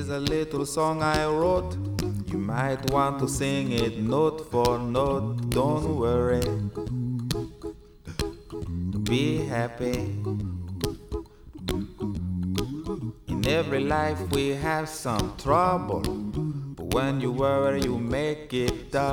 is a little song I wrote. You might want to sing it note for note. Don't worry, be happy. In every life we have some trouble, but when you worry you make it